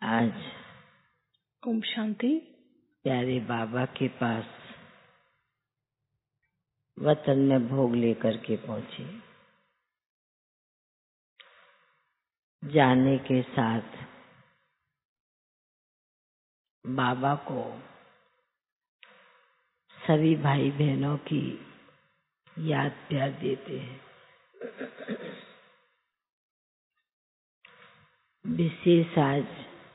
आज ओम शांति। प्यारे बाबा के पास वतन में भोग लेकर के पहुंचे। जाने के साथ बाबा को सभी भाई बहनों की याद प्यार देते हैं। विशेष आज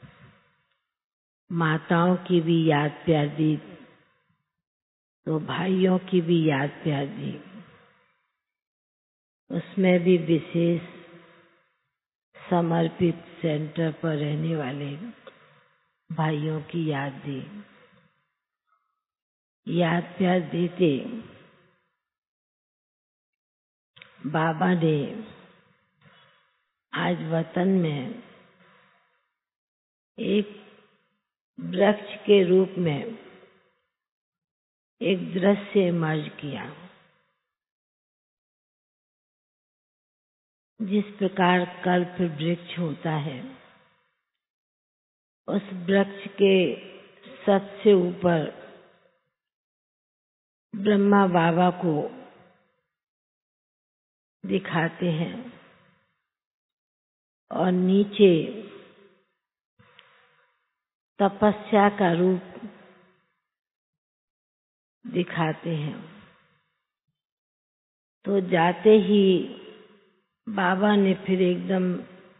माताओं की भी याद प्यार दी, तो भाइयों की भी याद प्यार दी। उसमें भी विशेष समर्पित सेंटर पर रहने वाले भाइयों की याद दी। याद प्यार देते बाबा ने आज वतन में एक वृक्ष के रूप में एक दृश्य इमर्ज किया। जिस प्रकार कल्प वृक्ष होता है, उस वृक्ष के सबसे ऊपर ब्रह्मा बाबा को दिखाते हैं और नीचे तपस्या का रूप दिखाते हैं। तो जाते ही बाबा ने फिर एकदम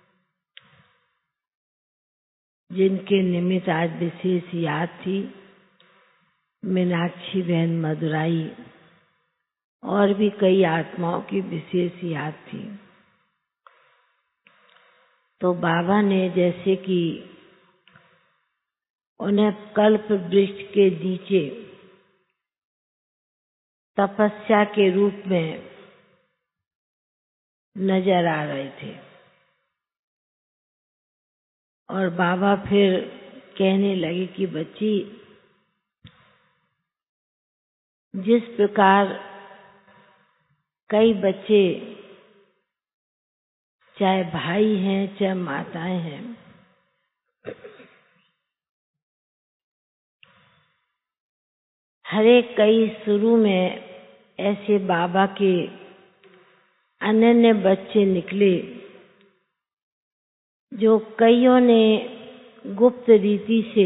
जिनके निमित्त आज विशेष याद थी, मीनाक्षी बहन मदुराई और भी कई आत्माओं की विशेष याद थी। तो बाबा ने जैसे कि उन्हें कल्प वृक्ष के नीचे तपस्या के रूप में नजर आ रहे थे, और बाबा फिर कहने लगे कि बच्ची, जिस प्रकार कई बच्चे चाहे भाई हैं चाहे माताएं हैं, हर एक कई शुरू में ऐसे बाबा के अनन्य बच्चे निकले जो कईयों ने गुप्त रीति से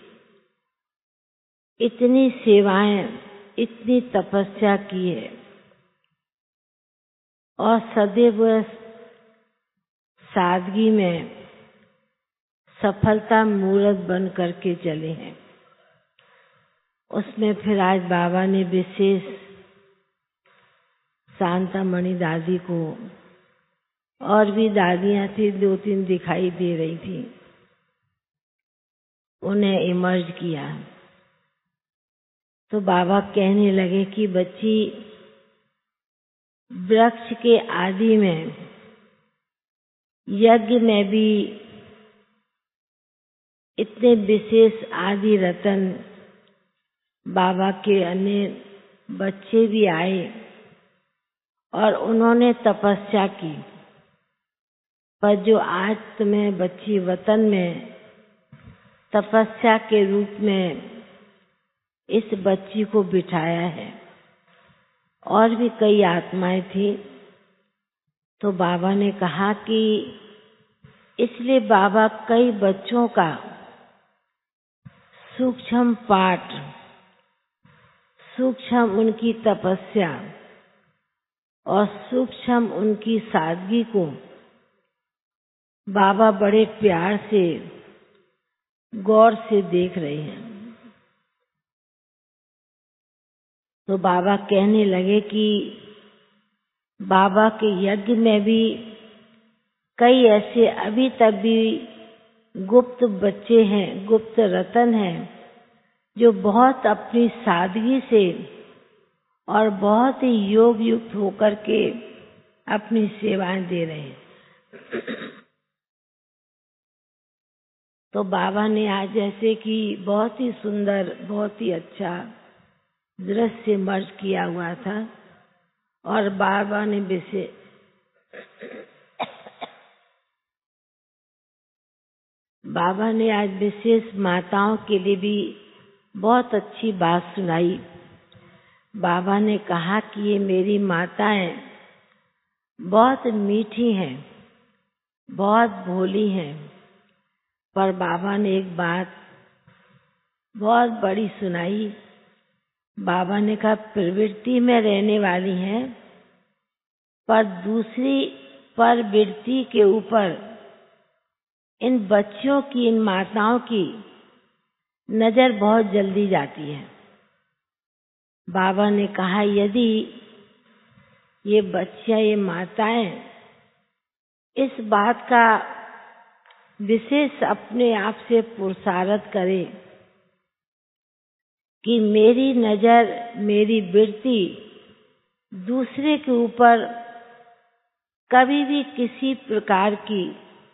इतनी सेवाएं, इतनी तपस्या की है और सदैव सादगी में सफलता मूर्त बन करके चले हैं। उसमें फिर आज बाबा ने विशेष शांतामणि दादी को, और भी दादियां थी, 2-3 दिखाई दे रही थी, उन्हें इमर्ज किया। तो बाबा कहने लगे कि बच्ची, वृक्ष के आदि में, यज्ञ में भी इतने विशेष आदि रतन बाबा के अन्य बच्चे भी आए और उन्होंने तपस्या की। पर जो आज तुम्हें बच्ची वतन में तपस्या के रूप में इस बच्ची को बिठाया है, और भी कई आत्माएं थी। तो बाबा ने कहा कि इसलिए बाबा कई बच्चों का सूक्ष्म पाठ, सूक्ष्म उनकी तपस्या और सूक्ष्म उनकी सादगी को बाबा बड़े प्यार से, गौर से देख रहे हैं। तो बाबा कहने लगे कि बाबा के यज्ञ में भी कई ऐसे अभी तक भी गुप्त बच्चे हैं, गुप्त रतन हैं, जो बहुत अपनी सादगी से और बहुत ही योग युक्त होकर के अपनी सेवाएं दे रहे हैं। तो बाबा ने आज जैसे कि बहुत ही सुंदर, बहुत ही अच्छा दृश्य मर्ज किया हुआ था, और बाबा ने विशेष बाबा ने आज विशेष माताओं के लिए भी बहुत अच्छी बात सुनाई। बाबा ने कहा कि ये मेरी माताएं बहुत मीठी हैं, बहुत भोली हैं, पर बाबा ने एक बात बहुत बड़ी सुनाई। बाबा ने कहा प्रवृत्ति में रहने वाली हैं, पर दूसरी प्रवृत्ति के ऊपर इन बच्चियों की, इन माताओं की नजर बहुत जल्दी जाती है। बाबा ने कहा यदि ये बच्चियां, ये माताएं इस बात का विशेष अपने आप से पुरुषार्थ करें कि मेरी नजर, मेरी वृत्ति दूसरे के ऊपर कभी भी किसी प्रकार की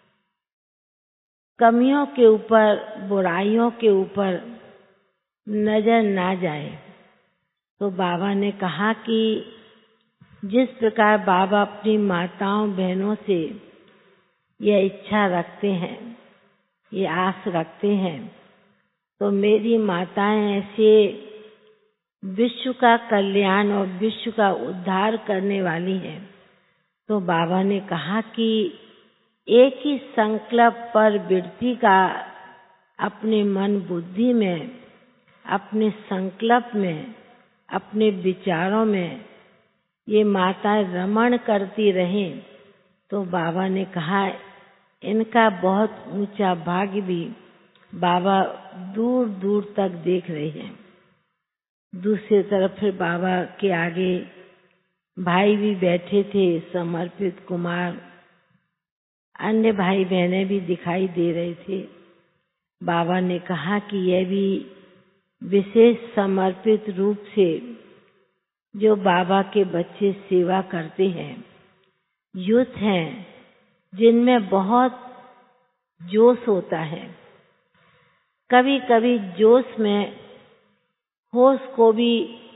कमियों के ऊपर, बुराइयों के ऊपर नजर ना जाए। तो बाबा ने कहा कि जिस प्रकार बाबा अपनी माताओं बहनों से यह इच्छा रखते हैं, ये आस रखते हैं, तो मेरी माताएं ऐसे विश्व का कल्याण और विश्व का उद्धार करने वाली हैं। तो बाबा ने कहा कि एक ही संकल्प पर वृत्ति का अपने मन बुद्धि में, अपने संकल्प में, अपने विचारों में ये माताएं रमण करती रहें। तो बाबा ने कहा इनका बहुत ऊंचा भाग्य भी बाबा दूर दूर तक देख रहे हैं। दूसरी तरफ फिर बाबा के आगे भाई भी बैठे थे, समर्पित कुमार, अन्य भाई बहनें भी दिखाई दे रहे थे। बाबा ने कहा कि यह भी विशेष समर्पित रूप से जो बाबा के बच्चे सेवा करते हैं, यूथ हैं, जिनमें बहुत जोश होता है। कभी कभी जोश में होश को भी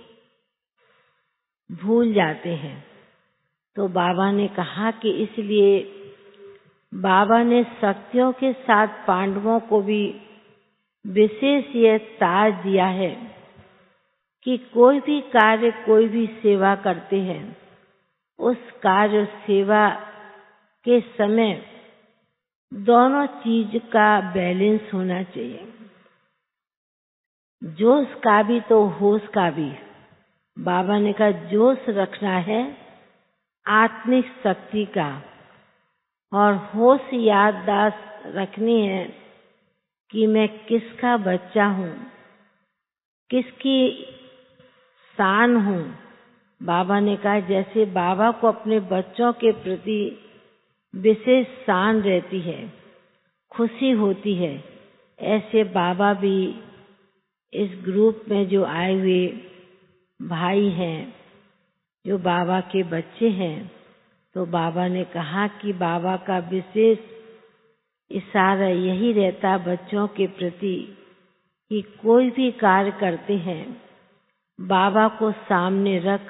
भूल जाते हैं। तो बाबा ने कहा कि इसलिए बाबा ने शक्तियों के साथ पांडवों को भी विशेष यह ताज दिया है कि कोई भी कार्य, कोई भी सेवा करते हैं, उस कार्य सेवा के समय दोनों चीज का बैलेंस होना चाहिए, जोश का भी तो होश का भी। बाबा ने कहा जोश रखना है आत्मिक शक्ति का, और होश याददाश्त रखनी है कि मैं किसका बच्चा हूँ, किसकी शान हूँ। बाबा ने कहा जैसे बाबा को अपने बच्चों के प्रति विशेष शान रहती है, खुशी होती है, ऐसे बाबा भी इस ग्रुप में जो आए हुए भाई हैं, जो बाबा के बच्चे हैं, तो बाबा ने कहा कि बाबा का विशेष इशारा यही रहता बच्चों के प्रति कि कोई भी कार्य करते हैं, बाबा को सामने रख,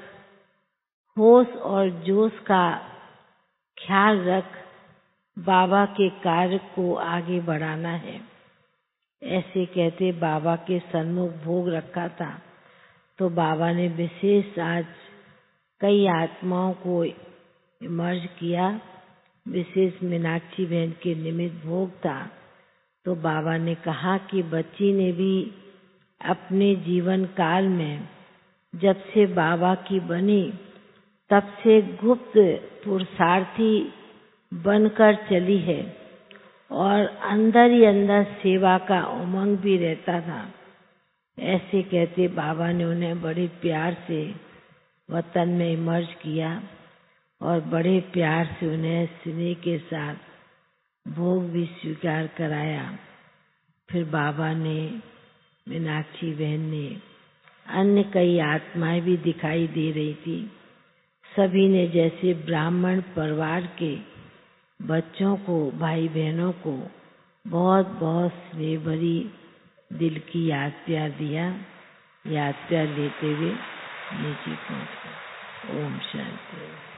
होश और जोश का ख्याल रख, बाबा के कार्य को आगे बढ़ाना है। ऐसे कहते बाबा के सन्मुख भोग रखा था। तो बाबा ने विशेष आज कई आत्माओं को इमर्ज किया। विशेष मीनाक्षी बहन के निमित्त भोग था। तो बाबा ने कहा कि बच्ची ने भी अपने जीवन काल में जब से बाबा की बनी तब से गुप्त पुरुषार्थी बनकर चली है, और अंदर ही अंदर सेवा का उमंग भी रहता था। ऐसे कहते बाबा ने उन्हें बड़े प्यार से वतन में इमर्ज किया और बड़े प्यार से उन्हें स्नेह के साथ भोग भी स्वीकार कराया। फिर बाबा ने, मीनाक्षी बहन ने, अन्य कई आत्माएं भी दिखाई दे रही थी। सभी ने जैसे ब्राह्मण परिवार के बच्चों को, भाई बहनों को बहुत बहुत स्नेह भरी दिल की याद प्यार दिया। याद प्यार लेते हुए नीचे पहुंच गए। ओम शांति।